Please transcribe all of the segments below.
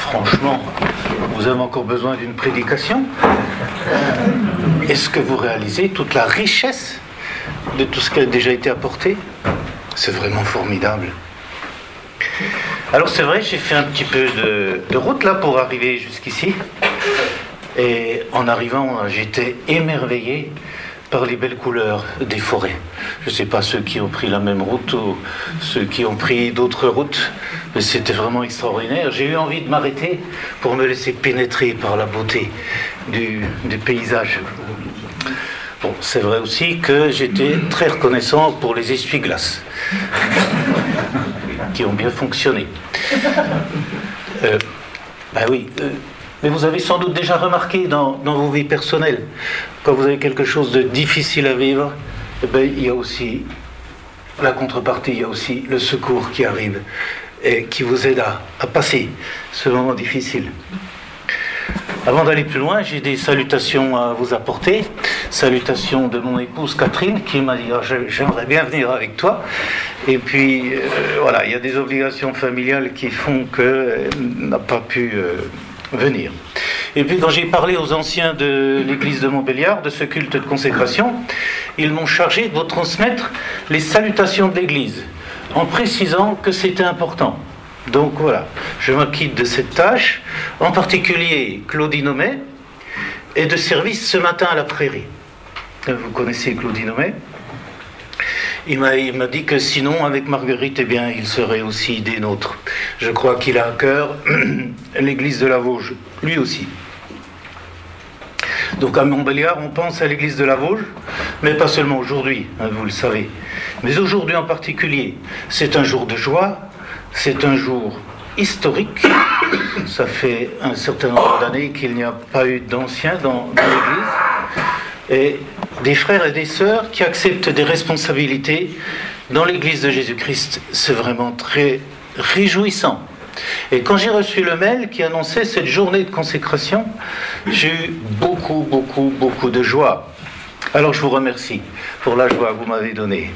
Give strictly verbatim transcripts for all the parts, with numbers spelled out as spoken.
franchement, vous avez encore besoin d'une prédication? Est-ce que vous réalisez toute la richesse de tout ce qui a déjà été apporté? C'est vraiment formidable. Alors c'est vrai, j'ai fait un petit peu de, de route là pour arriver jusqu'ici. Et en arrivant, j'étais émerveillé par les belles couleurs des forêts. Je ne sais pas ceux qui ont pris la même route ou ceux qui ont pris d'autres routes, mais c'était vraiment extraordinaire. J'ai eu envie de m'arrêter pour me laisser pénétrer par la beauté du, du paysage. Bon, c'est vrai aussi que j'étais très reconnaissant pour les essuie-glaces qui ont bien fonctionné. Euh, ben oui, euh, mais vous avez sans doute déjà remarqué dans, dans vos vies personnelles, quand vous avez quelque chose de difficile à vivre, eh ben, il y a aussi la contrepartie, il y a aussi le secours qui arrive et qui vous aide à, à passer ce moment difficile. Avant d'aller plus loin, j'ai des salutations à vous apporter. Salutations de mon épouse Catherine qui m'a dit oh, « j'aimerais bien venir avec toi ». Et puis, euh, voilà, il y a des obligations familiales qui font qu'elle n'a pas pu euh, venir. Et puis, quand j'ai parlé aux anciens de l'église de Montbéliard, de ce culte de consécration, ils m'ont chargé de vous transmettre les salutations de l'église, en précisant que c'était important. Donc voilà, je m'acquitte de cette tâche, en particulier Claudine Homais, et de service ce matin à la prairie. Vous connaissez Claudine Homais? Il m'a, il m'a dit que sinon, avec Marguerite, eh bien, il serait aussi des nôtres. Je crois qu'il a à cœur l'église de la Vosges, lui aussi. Donc à Montbéliard, on pense à l'église de la Vosges, mais pas seulement aujourd'hui, hein, vous le savez. Mais aujourd'hui en particulier, c'est un jour de joie, c'est un jour historique. Ça fait un certain nombre d'années qu'il n'y a pas eu d'anciens dans, dans l'église. Et des frères et des sœurs qui acceptent des responsabilités dans l'église de Jésus-Christ, c'est vraiment très réjouissant. Et quand j'ai reçu le mail qui annonçait cette journée de consécration, j'ai eu beaucoup, beaucoup, beaucoup de joie. Alors je vous remercie pour la joie que vous m'avez donnée.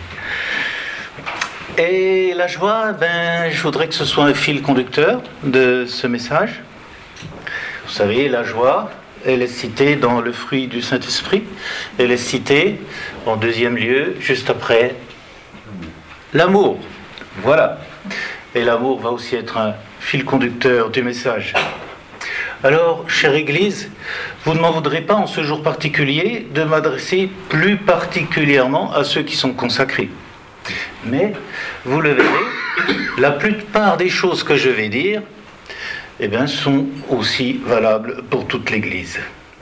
Et la joie, ben, je voudrais que ce soit un fil conducteur de ce message. Vous savez, la joie, elle est citée dans le fruit du Saint-Esprit. Elle est citée en deuxième lieu, juste après l'amour. Voilà. Et l'amour va aussi être un fil conducteur du message. Alors, chère Église, vous ne m'en voudrez pas en ce jour particulier de m'adresser plus particulièrement à ceux qui sont consacrés. Mais, vous le verrez, la plupart des choses que je vais dire eh bien, sont aussi valables pour toute l'Église.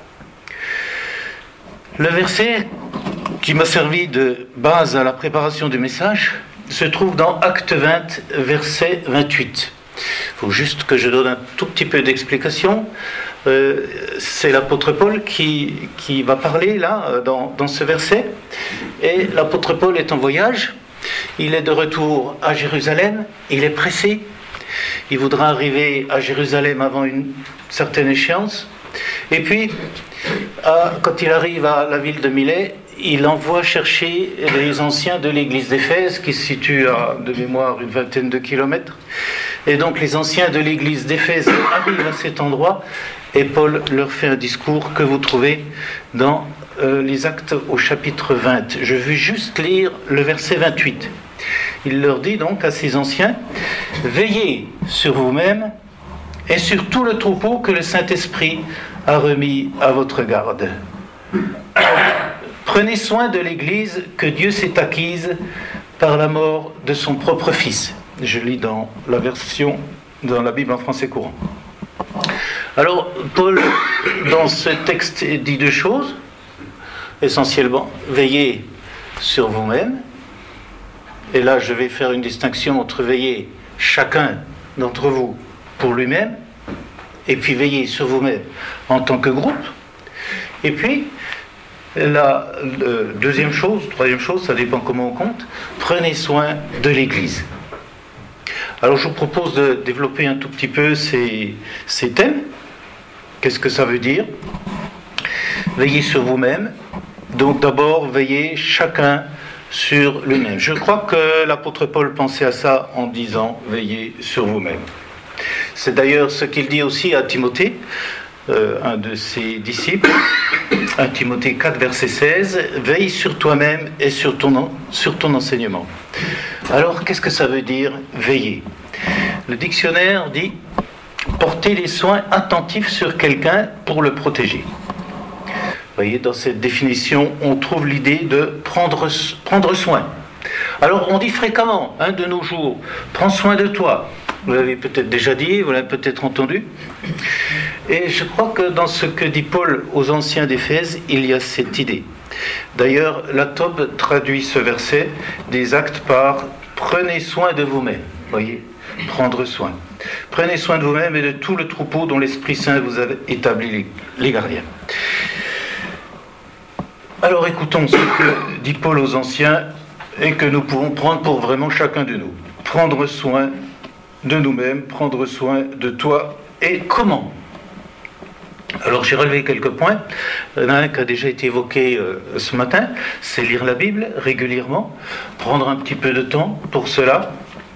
Le verset qui m'a servi de base à la préparation du message se trouve dans Acte vingt, verset vingt-huit. Il faut juste que je donne un tout petit peu d'explication. Euh, c'est l'apôtre Paul qui, qui va parler là, dans, dans ce verset. Et l'apôtre Paul est en voyage. Il est de retour à Jérusalem. Il est pressé. Il voudra arriver à Jérusalem avant une certaine échéance. Et puis, à, quand il arrive à la ville de Milet, il envoie chercher les anciens de l'église d'Éphèse, qui se situe à, de mémoire, une vingtaine de kilomètres. Et donc les anciens de l'église d'Éphèse arrivent à cet endroit, et Paul leur fait un discours que vous trouvez dans euh, les Actes au chapitre vingt. Je vais juste lire le verset vingt-huit. Il leur dit donc à ces anciens, « Veillez sur vous-même et sur tout le troupeau que le Saint-Esprit a remis à votre garde. Prenez soin de l'Église que Dieu s'est acquise par la mort de son propre Fils. » Je lis dans la version, dans la Bible en français courant. Alors, Paul, dans ce texte, dit deux choses. Essentiellement, veillez sur vous-même. Et là, je vais faire une distinction entre veiller chacun d'entre vous pour lui-même, et puis veiller sur vous-même en tant que groupe. Et puis, la euh, deuxième chose, troisième chose, ça dépend comment on compte, prenez soin de l'Église. Alors, je vous propose de développer un tout petit peu ces, ces thèmes. Qu'est-ce que ça veut dire? Veillez sur vous-même. Donc, d'abord, veillez chacun sur lui-même. Je crois que l'apôtre Paul pensait à ça en disant « Veillez sur vous-même ». C'est d'ailleurs ce qu'il dit aussi à Timothée, euh, un de ses disciples, un Timothée quatre, verset seize, « Veille sur toi-même et sur ton, sur ton enseignement ». Alors, qu'est-ce que ça veut dire « veiller » ? Le dictionnaire dit « porter les soins attentifs sur quelqu'un pour le protéger ». Vous voyez, dans cette définition, on trouve l'idée de prendre, prendre soin. Alors, on dit fréquemment, hein, de nos jours, « prends soin de toi ». Vous l'avez peut-être déjà dit, vous l'avez peut-être entendu. Et je crois que dans ce que dit Paul aux anciens d'Éphèse, il y a cette idée. D'ailleurs, la Tobe traduit ce verset des Actes par « prenez soin de vous-même ». Vous voyez, prendre soin. Prenez soin de vous-même et de tout le troupeau dont l'Esprit Saint vous a établi les gardiens. Alors écoutons ce que dit Paul aux anciens et que nous pouvons prendre pour vraiment chacun de nous. Prendre soin de nous-mêmes, prendre soin de toi. Et comment ? Alors j'ai relevé quelques points. Il y en a un qui a déjà été évoqué euh, ce matin, c'est lire la Bible régulièrement, prendre un petit peu de temps pour cela.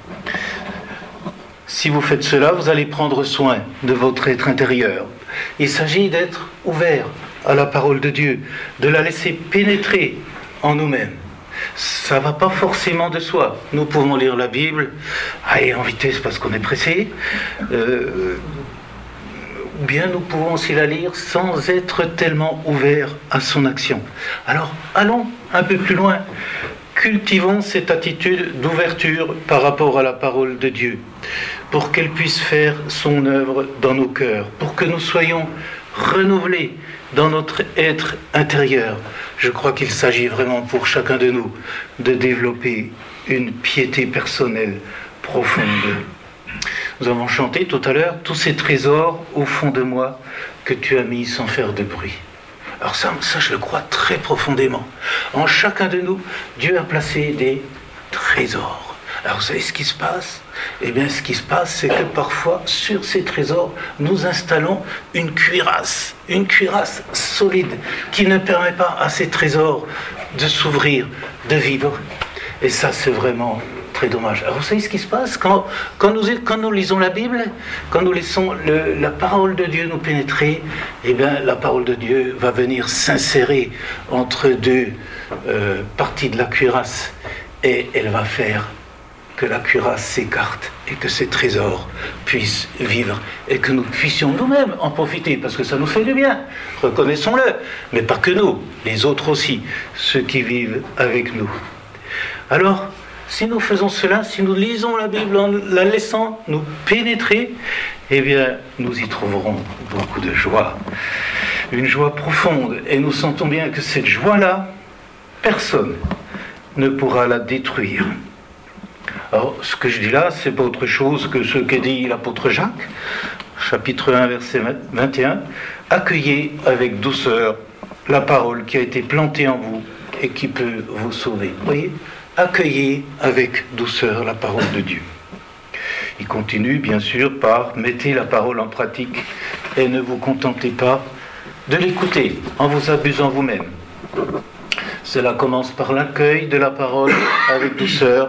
Si vous faites cela, vous allez prendre soin de votre être intérieur. Il s'agit d'être ouvert à la parole de Dieu, de la laisser pénétrer en nous-mêmes. Ça ne va pas forcément de soi. Nous pouvons lire la Bible, allez, en vitesse parce qu'on est pressé, euh, ou bien nous pouvons aussi la lire sans être tellement ouverts à son action. Alors, allons un peu plus loin. Cultivons cette attitude d'ouverture par rapport à la parole de Dieu, pour qu'elle puisse faire son œuvre dans nos cœurs, pour que nous soyons renouvelés dans notre être intérieur. Je crois qu'il s'agit vraiment pour chacun de nous de développer une piété personnelle profonde. Nous avons chanté tout à l'heure « Tous ces trésors au fond de moi que tu as mis sans faire de bruit ». Alors ça, ça, je le crois très profondément. En chacun de nous, Dieu a placé des trésors. Alors vous savez ce qui se passe ? Eh bien, ce qui se passe, c'est que parfois, sur ces trésors, nous installons une cuirasse, une cuirasse solide, qui ne permet pas à ces trésors de s'ouvrir, de vivre. Et ça, c'est vraiment très dommage. Alors vous savez ce qui se passe quand, quand, nous, quand nous lisons la Bible, quand nous laissons le, la parole de Dieu nous pénétrer, eh bien la parole de Dieu va venir s'insérer entre deux euh, parties de la cuirasse et elle va faire que la cuirasse s'écarte et que ces trésors puissent vivre et que nous puissions nous-mêmes en profiter parce que ça nous fait du bien, reconnaissons-le, mais pas que nous, les autres aussi, ceux qui vivent avec nous. Alors, si nous faisons cela, si nous lisons la Bible en la laissant nous pénétrer, eh bien, nous y trouverons beaucoup de joie. Une joie profonde. Et nous sentons bien que cette joie-là, personne ne pourra la détruire. Alors, ce que je dis là, c'est pas autre chose que ce qu'a dit l'apôtre Jacques, chapitre un, verset vingt et un. « Accueillez avec douceur la parole qui a été plantée en vous et qui peut vous sauver. » Vous voyez ? Accueillez avec douceur la parole de Dieu. Il continue bien sûr par « mettez la parole en pratique et ne vous contentez pas de l'écouter en vous abusant vous-même. » Cela commence par l'accueil de la parole avec douceur,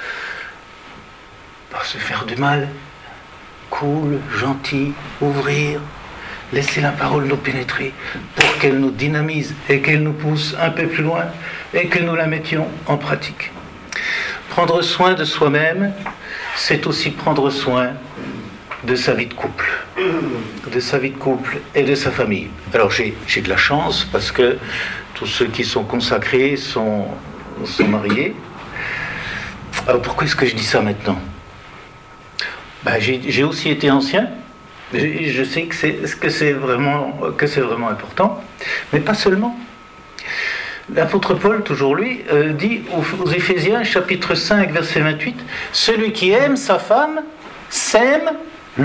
par se faire du mal, cool, gentil, ouvrir, laisser la parole nous pénétrer pour qu'elle nous dynamise et qu'elle nous pousse un peu plus loin et que nous la mettions en pratique. Prendre soin de soi-même, c'est aussi prendre soin de sa vie de couple, de sa vie de couple et de sa famille. Alors j'ai, j'ai de la chance parce que tous ceux qui sont consacrés sont, sont mariés. Alors pourquoi est-ce que je dis ça maintenant ? Ben, j'ai, j'ai aussi été ancien. Je, je sais que c'est, que, c'est vraiment, que c'est vraiment important, mais pas seulement. L'apôtre Paul, toujours lui, euh, dit aux, aux Éphésiens, chapitre cinq, verset vingt-huit, « Celui qui aime sa femme s'aime lui-même. »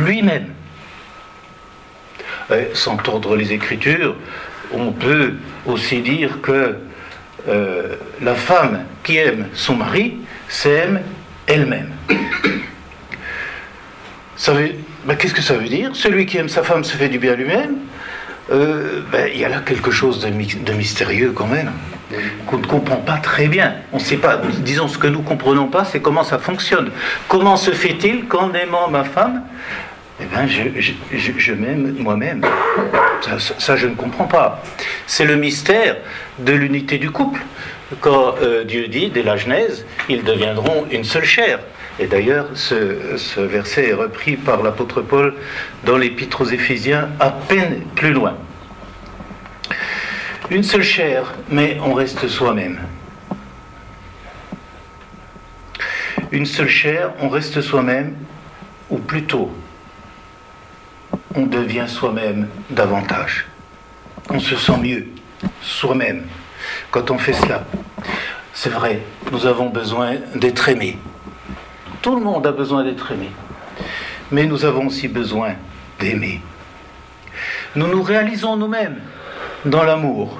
Sans tordre les Écritures, on peut aussi dire que euh, la femme qui aime son mari s'aime elle-même. Ça veut, ben, qu'est-ce que ça veut dire ? Celui qui aime sa femme se fait du bien lui-même. Euh, ben, il y a là quelque chose de, de mystérieux quand même, qu'on ne comprend pas très bien. On ne sait pas, disons ce que nous ne comprenons pas, c'est comment ça fonctionne. Comment se fait-il qu'en aimant ma femme, eh bien, je, je, je, je m'aime moi-même. Ça, ça, ça, je ne comprends pas. C'est le mystère de l'unité du couple. Quand euh, Dieu dit, dès la Genèse, ils deviendront une seule chair. Et d'ailleurs, ce, ce verset est repris par l'apôtre Paul dans l'Épître aux Éphésiens, à peine plus loin. Une seule chair, mais on reste soi-même. Une seule chair, on reste soi-même, ou plutôt, on devient soi-même davantage. On se sent mieux, soi-même, quand on fait cela. C'est vrai, nous avons besoin d'être aimés. Tout le monde a besoin d'être aimé. Mais nous avons aussi besoin d'aimer. Nous nous réalisons nous-mêmes dans l'amour.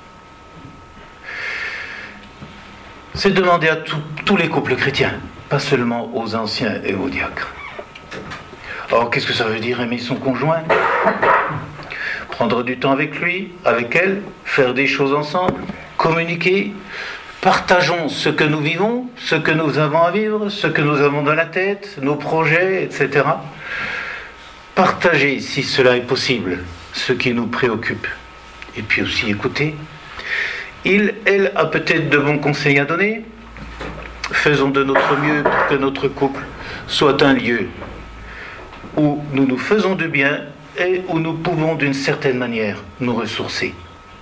C'est demander à tout, tous les couples chrétiens, pas seulement aux anciens et aux diacres. Alors, qu'est-ce que ça veut dire aimer son conjoint ? Prendre du temps avec lui, avec elle, faire des choses ensemble, communiquer. Partageons ce que nous vivons, ce que nous avons à vivre, ce que nous avons dans la tête, nos projets, et cetera. Partagez, si cela est possible, ce qui nous préoccupe. Et puis aussi écoutez. Il, elle a peut-être de bons conseils à donner. Faisons de notre mieux pour que notre couple soit un lieu où nous nous faisons du bien et où nous pouvons d'une certaine manière nous ressourcer.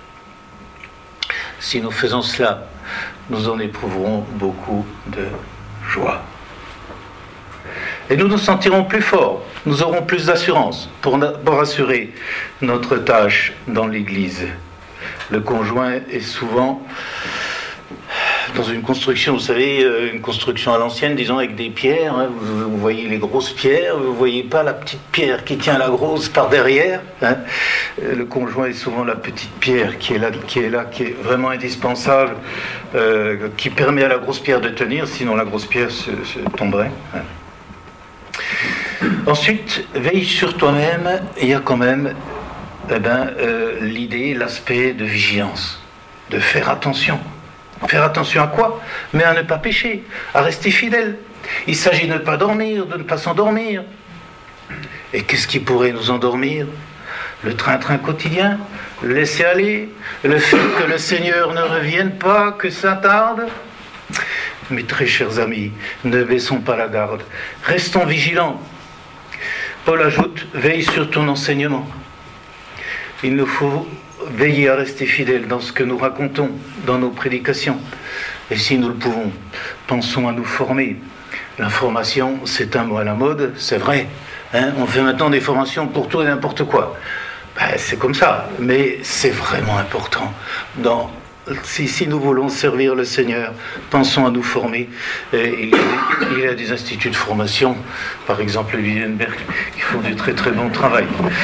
Si nous faisons cela, nous en éprouverons beaucoup de joie. Et nous nous sentirons plus forts, nous aurons plus d'assurance pour, pour assurer notre tâche dans l'Église. Le conjoint est souvent dans une construction, vous savez, une construction à l'ancienne, disons avec des pierres, hein, vous, vous voyez les grosses pierres, vous ne voyez pas la petite pierre qui tient la grosse par derrière. Hein. Le conjoint est souvent la petite pierre qui est là, qui est, là, qui est vraiment indispensable, euh, qui permet à la grosse pierre de tenir, sinon la grosse pierre se, se tomberait. Hein. Ensuite, veille sur toi-même, il y a quand même eh ben, euh, l'idée, l'aspect de vigilance, de faire attention. Faire attention à quoi ? Mais à ne pas pécher, à rester fidèle. Il s'agit de ne pas dormir, de ne pas s'endormir. Et qu'est-ce qui pourrait nous endormir ? Le train-train quotidien, le laisser aller, le fait que le Seigneur ne revienne pas, que ça tarde. Mes très chers amis, ne baissons pas la garde, restons vigilants. Paul ajoute, veille sur ton enseignement. Il nous faut veiller à rester fidèles dans ce que nous racontons, dans nos prédications. Et si nous le pouvons, pensons à nous former. La formation, c'est un mot à la mode, c'est vrai. Hein, on fait maintenant des formations pour tout et n'importe quoi. Ben, c'est comme ça, mais c'est vraiment important. Dans, si, si nous voulons servir le Seigneur, pensons à nous former. Et il, y a, il y a des instituts de formation, par exemple Wittenberg, qui font du très très bon travail.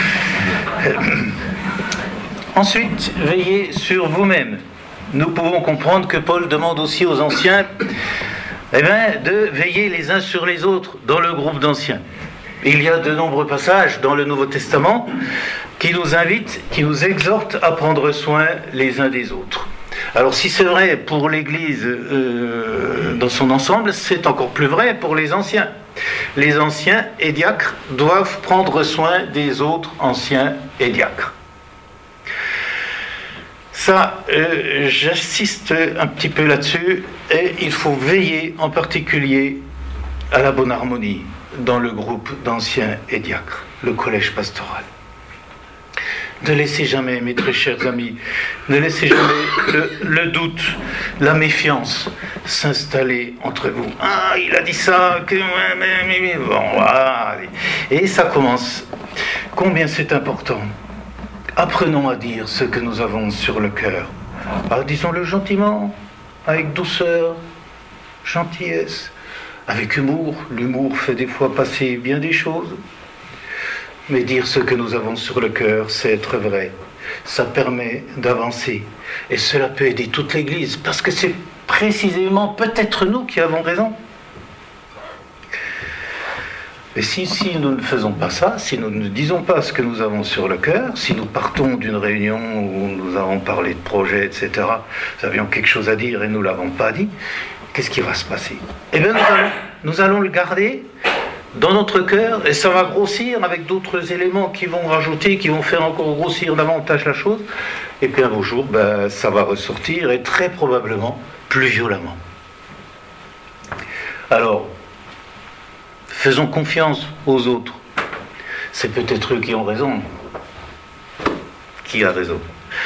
Ensuite, veillez sur vous-même. Nous pouvons comprendre que Paul demande aussi aux anciens eh bien, de veiller les uns sur les autres dans le groupe d'anciens. Il y a de nombreux passages dans le Nouveau Testament qui nous invitent, qui nous exhortent à prendre soin les uns des autres. Alors si c'est vrai pour l'Église euh, dans son ensemble, c'est encore plus vrai pour les anciens. Les anciens et diacres doivent prendre soin des autres anciens et diacres. Ça, euh, j'insiste un petit peu là-dessus, et il faut veiller en particulier à la bonne harmonie dans le groupe d'anciens et diacres, le collège pastoral. Ne laissez jamais, mes très chers amis, ne laissez jamais le, le doute, la méfiance s'installer entre vous. Ah, il a dit ça, que... bon, voilà. Et ça commence. Combien c'est important. Apprenons à dire ce que nous avons sur le cœur. Ah, disons-le gentiment, avec douceur, gentillesse, avec humour. L'humour fait des fois passer bien des choses. Mais dire ce que nous avons sur le cœur, c'est être vrai. Ça permet d'avancer. Et cela peut aider toute l'Église, parce que c'est précisément peut-être nous qui avons raison. Et si, si nous ne faisons pas ça, si nous ne disons pas ce que nous avons sur le cœur, si nous partons d'une réunion où nous avons parlé de projets, et cetera, nous avions quelque chose à dire et nous ne l'avons pas dit, qu'est-ce qui va se passer ? Eh bien, nous allons, nous allons le garder dans notre cœur, et ça va grossir avec d'autres éléments qui vont rajouter, qui vont faire encore grossir davantage la chose, et puis un beau jour, ben, ça va ressortir, et très probablement plus violemment. Alors, faisons confiance aux autres. C'est peut-être eux qui ont raison. Qui a raison?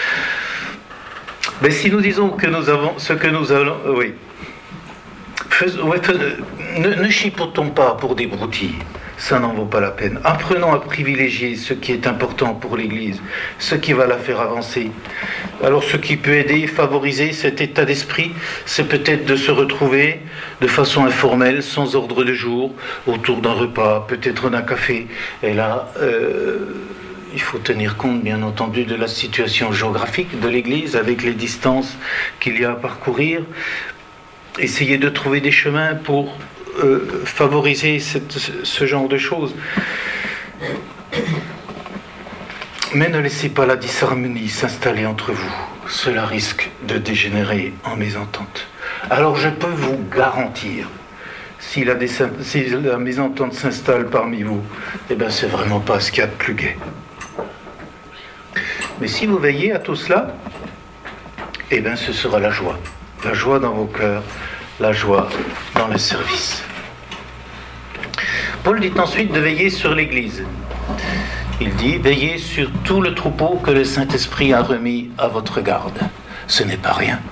Mais si nous disons que nous avons ce que nous allons, euh, oui, Fais, ouais, fais, ne, ne chipotons pas pour des broutilles, ça n'en vaut pas la peine. Apprenons à privilégier ce qui est important pour l'Église, ce qui va la faire avancer. Alors ce qui peut aider, favoriser cet état d'esprit, c'est peut-être de se retrouver de façon informelle, sans ordre de jour, autour d'un repas, peut-être d'un café. Et là, euh, il faut tenir compte, bien entendu, de la situation géographique de l'Église, avec les distances qu'il y a à parcourir. Essayez de trouver des chemins pour euh, favoriser cette, ce genre de choses. Mais ne laissez pas la disharmonie s'installer entre vous. Cela risque de dégénérer en mésentente. Alors je peux vous garantir, si la, si la mésentente s'installe parmi vous, eh bien c'est vraiment pas ce qu'il y a de plus gai. Mais si vous veillez à tout cela, eh bien ce sera la joie. La joie dans vos cœurs, la joie dans le service. Paul dit ensuite de veiller sur l'Église. Il dit, veillez sur tout le troupeau que le Saint-Esprit a remis à votre garde. Ce n'est pas rien.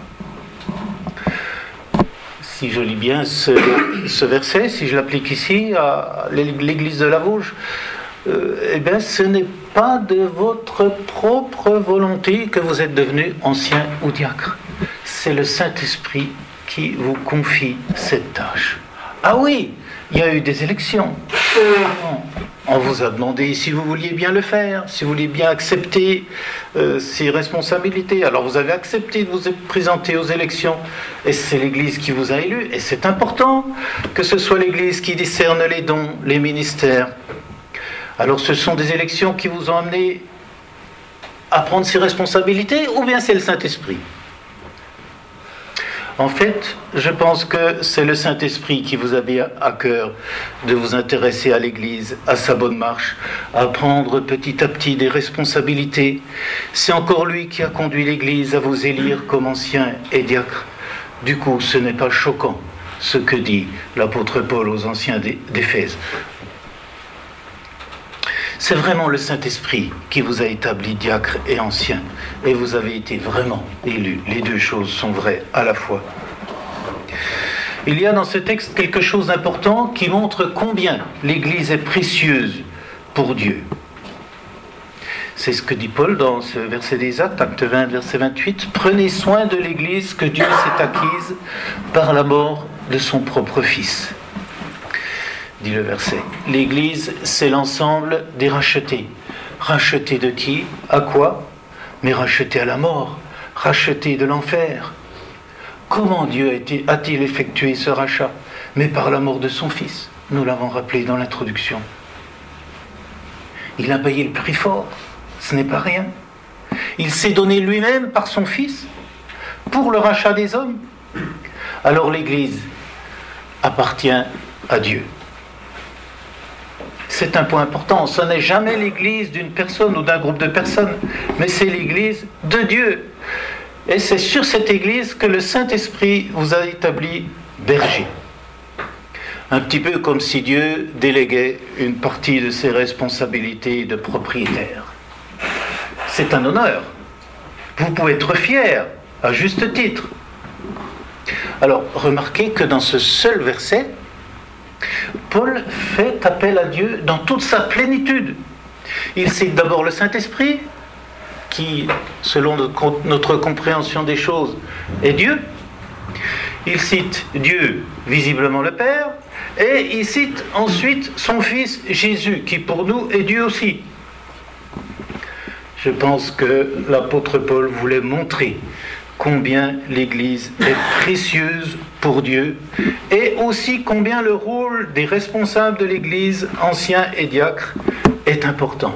Si je lis bien ce, ce verset, si je l'applique ici à l'Église de la Vosges, euh, eh bien ce n'est pas de votre propre volonté que vous êtes devenu ancien ou diacre. C'est le Saint-Esprit qui vous confie cette tâche. Ah oui, il y a eu des élections. On vous a demandé si vous vouliez bien le faire, si vous vouliez bien accepter euh, ces responsabilités. Alors vous avez accepté de vous présenter aux élections, et c'est l'Église qui vous a élu. Et c'est important que ce soit l'Église qui discerne les dons, les ministères. Alors ce sont des élections qui vous ont amené à prendre ces responsabilités, ou bien c'est le Saint-Esprit? En fait, je pense que c'est le Saint-Esprit qui vous a mis à cœur de vous intéresser à l'Église, à sa bonne marche, à prendre petit à petit des responsabilités. C'est encore lui qui a conduit l'Église à vous élire comme ancien et diacre. Du coup, ce n'est pas choquant ce que dit l'apôtre Paul aux anciens d'Éphèse. C'est vraiment le Saint-Esprit qui vous a établi diacre et ancien, et vous avez été vraiment élus. Les deux choses sont vraies à la fois. Il y a dans ce texte quelque chose d'important qui montre combien l'Église est précieuse pour Dieu. C'est ce que dit Paul dans ce verset des Actes, acte vingt, verset vingt-huit. « Prenez soin de l'Église que Dieu s'est acquise par la mort de son propre Fils. » Dit le verset. L'Église, c'est l'ensemble des rachetés. Rachetés de qui? À quoi? Mais rachetés à la mort, rachetés de l'enfer. Comment Dieu a été, a-t-il effectué ce rachat? Mais par la mort de son Fils. Nous l'avons rappelé dans l'introduction. Il a payé le prix fort. Ce n'est pas rien. Il s'est donné lui-même par son Fils pour le rachat des hommes. Alors l'Église appartient à Dieu. C'est un point important. Ce n'est jamais l'Église d'une personne ou d'un groupe de personnes, mais c'est l'Église de Dieu. Et c'est sur cette Église que le Saint-Esprit vous a établi berger. Un petit peu comme si Dieu déléguait une partie de ses responsabilités de propriétaire. C'est un honneur. Vous pouvez être fier, à juste titre. Alors, remarquez que dans ce seul verset, Paul fait appel à Dieu dans toute sa plénitude. Il cite d'abord le Saint-Esprit, qui, selon notre compréhension des choses, est Dieu. Il cite Dieu, visiblement le Père, et il cite ensuite son Fils Jésus, qui pour nous est Dieu aussi. Je pense que l'apôtre Paul voulait montrer combien l'Église est précieuse pour Dieu, et aussi combien le rôle des responsables de l'Église, anciens et diacres, est important.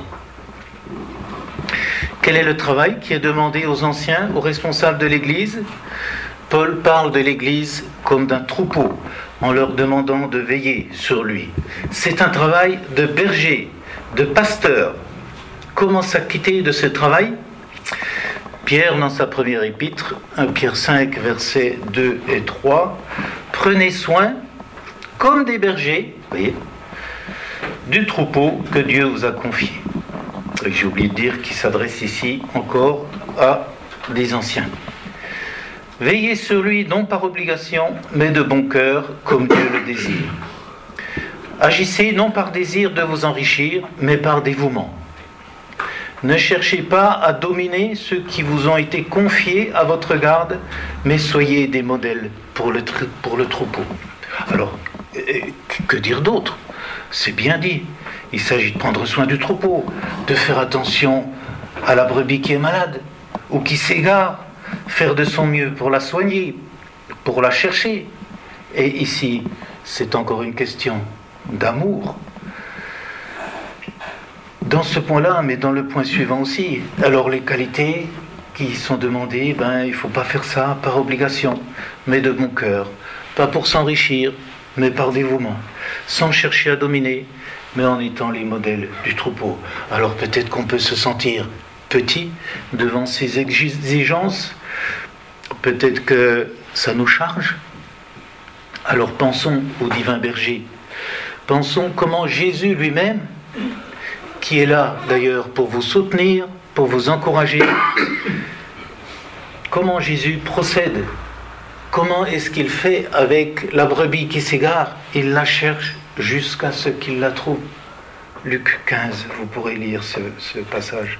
Quel est le travail qui est demandé aux anciens, aux responsables de l'Église? Paul parle de l'Église comme d'un troupeau, en leur demandant de veiller sur lui. C'est un travail de berger, de pasteur. Comment s'acquitter de ce travail ? Pierre, dans sa première épître, un Pierre cinq, versets deux et trois, « Prenez soin, comme des bergers, voyez, du troupeau que Dieu vous a confié. » J'ai oublié de dire qu'il s'adresse ici encore à des anciens. « Veillez sur lui, non par obligation, mais de bon cœur, comme Dieu le désire. Agissez non par désir de vous enrichir, mais par dévouement. Ne cherchez pas à dominer ceux qui vous ont été confiés à votre garde, mais soyez des modèles pour le, tr- pour le troupeau. » Alors, que dire d'autre ? C'est bien dit. Il s'agit de prendre soin du troupeau, de faire attention à la brebis qui est malade ou qui s'égare, faire de son mieux pour la soigner, pour la chercher. Et ici, c'est encore une question d'amour. Dans ce point-là, mais dans le point suivant aussi. Alors les qualités qui sont demandées, ben, il ne faut pas faire ça par obligation, mais de bon cœur. Pas pour s'enrichir, mais par dévouement. Sans chercher à dominer, mais en étant les modèles du troupeau. Alors peut-être qu'on peut se sentir petit devant ces exigences. Peut-être que ça nous charge. Alors pensons au divin berger. Pensons comment Jésus lui-même, qui est là d'ailleurs pour vous soutenir, pour vous encourager, comment Jésus procède. Comment est-ce qu'il fait avec la brebis qui s'égare ? Il la cherche jusqu'à ce qu'il la trouve. Luc quinze, vous pourrez lire ce, ce passage.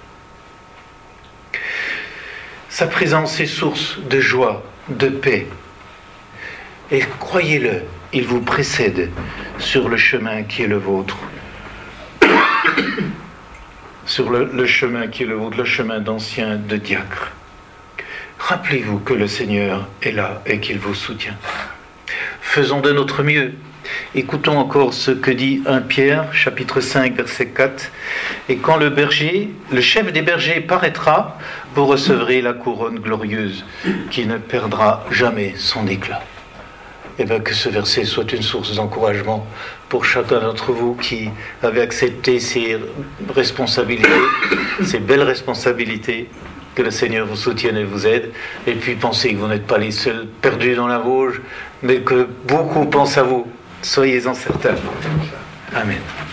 Sa présence est source de joie, de paix. Et croyez-le, il vous précède sur le chemin qui est le vôtre. Sur le, le chemin qui est le vôtre, le chemin d'ancien de diacre. Rappelez-vous que le Seigneur est là et qu'il vous soutient. Faisons de notre mieux. Écoutons encore ce que dit premier Pierre, chapitre cinq, verset quatre. « Et quand le berger, le chef des bergers paraîtra, vous recevrez la couronne glorieuse qui ne perdra jamais son éclat. » Et bien que ce verset soit une source d'encouragement pour chacun d'entre vous qui avez accepté ces responsabilités, ces belles responsabilités. Que le Seigneur vous soutienne et vous aide. Et puis pensez que vous n'êtes pas les seuls perdus dans la Vosges, mais que beaucoup pensent à vous. Soyez-en certains. Amen.